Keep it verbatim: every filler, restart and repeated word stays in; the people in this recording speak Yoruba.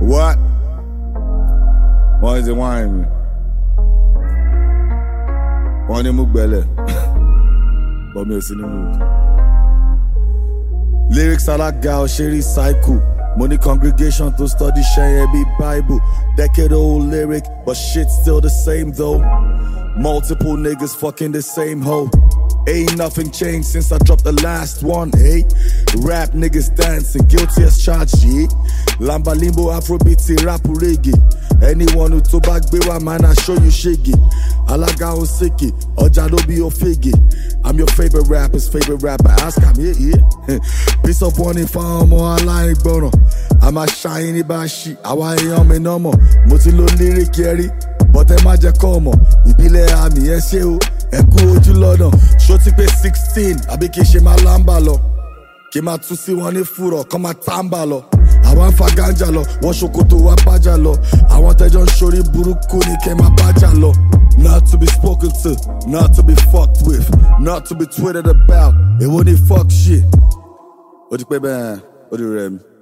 What? Why is it whining me? Wọ́n ní mú gbẹ́lẹ̀, but mi ò sí ní mood. Lyrics alága òṣèré cycle. Money congregation to study ṣẹ́yẹ bí Bible. Decade old lyric, but shit still the same though. Multiple niggas fucking the same hoe. Ain't nothing changed since I dropped the last one, hey. Rap niggas dancing, guilty as charged, yeah. Lamba limbo, afrobeat, rap reggae. Anyone who to back bewa, man, I show you shiggy. Alaga on sicky, oja do be your figgy. I'm your favorite rapper's favorite rapper. Ask him, yeah, yeah. Piece of one if I'm on like bono. I'm a shiny bashi, awa yam me no more. Motilo lyric carry, but I'm a jacomo. Ibile ami, yes, you. Ẹ̀kú ojú lọ́dọ̀, ṣó ti pé sixteen, àbí kìí ṣe máa lámbà lọ. Kí máa tún sí wọn ní fúrọ̀, kọ́ máa támbà lọ. Àwọn ń fa gánjà lọ, wọ́n ṣòkòtò wá bájà lọ. Àwọn tẹ́jọ́ ń ṣorí burúkú ní kẹ́ máa bájà lọ. Not to be spoken to, not to be fucked with, not to be tweeted about. Èwo ni fuck shit. Ó ti pé bẹ́ẹ̀, ó ti rẹ̀ mi.